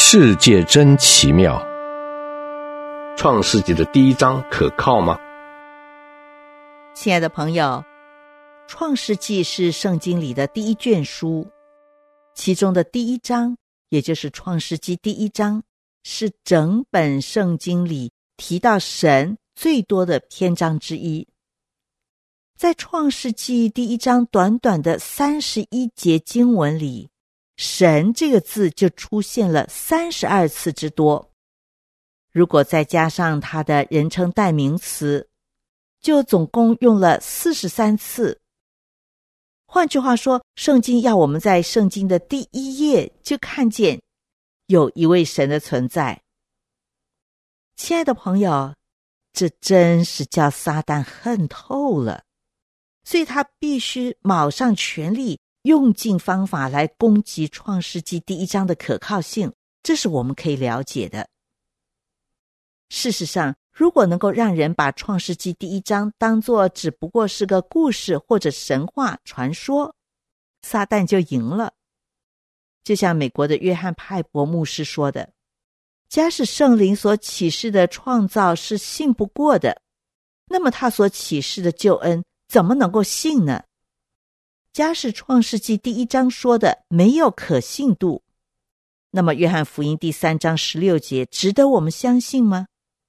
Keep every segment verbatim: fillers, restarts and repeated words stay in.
世界真奇妙。 创世纪的第一章可靠吗？ 亲爱的朋友，创世纪是圣经里的第一卷书，其中的第一章，也就是创世纪第一章，是整本圣经里提到神最多的篇章之一。在创世纪第一章短短的三十一节经文里，神这个字就出现了三十二次之多。如果再加上他的人称代名词，就总共用了四十三次。换句话说，圣经要我们在圣经的第一页就看见有一位神的存在。亲爱的朋友，这真是叫撒旦恨透了，所以他必须卯上全力，用尽方法来攻击创世纪第一章的可靠性，这是我们可以了解的。事实上，如果能够让人把创世纪第一章当作只不过是个故事或者神话传说，撒旦就赢了。就像美国的约翰派伯牧师说的，假使圣灵所启示的创造是信不过的，那么他所启示的救恩怎么能够信呢？假使创世纪第一章说的没有可信度，那么约翰福音第三章十六节值得我们相信吗？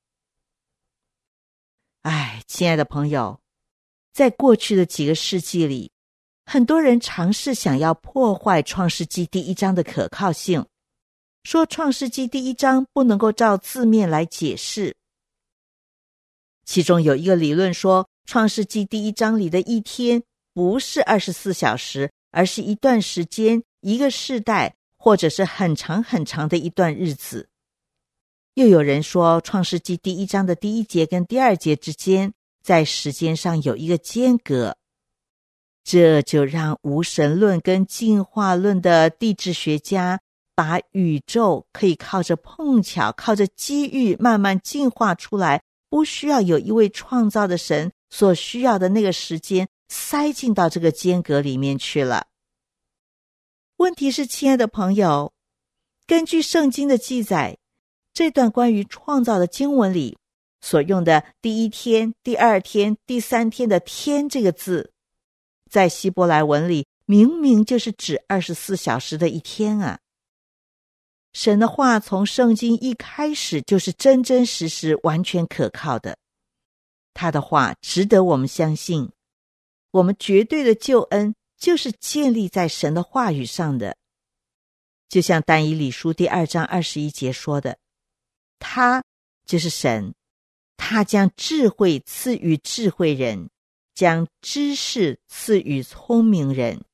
哎，亲爱的朋友，在过去的几个世纪里，很多人尝试想要破坏创世纪第一章的可靠性，说创世纪第一章不能够照字面来解释。其中有一个理论说，创世纪第一章里的一天不是二十四小时，而是一段时间，一个世代，或者是很长很长的一段日子。又有人说，创世纪第一章的第一节跟第二节之间，在时间上有一个间隔，这就让无神论跟进化论的地质学家把宇宙可以靠着碰巧、靠着机遇慢慢进化出来，不需要有一位创造的神所需要的那个时间塞进到这个间隔里面去了。问题是，亲爱的朋友，根据圣经的记载，这段关于创造的经文里所用的第一天、第二天、第三天的天这个字，在希伯来文里明明就是指二十四小时的一天啊。神的话从圣经一开始就是真真实实完全可靠的，他的话值得我们相信，我们绝对的救恩就是建立在神的话语上的。就像但以理书第二章二十一节说的，他就是神，他将智慧赐予智慧人，将知识赐予聪明人。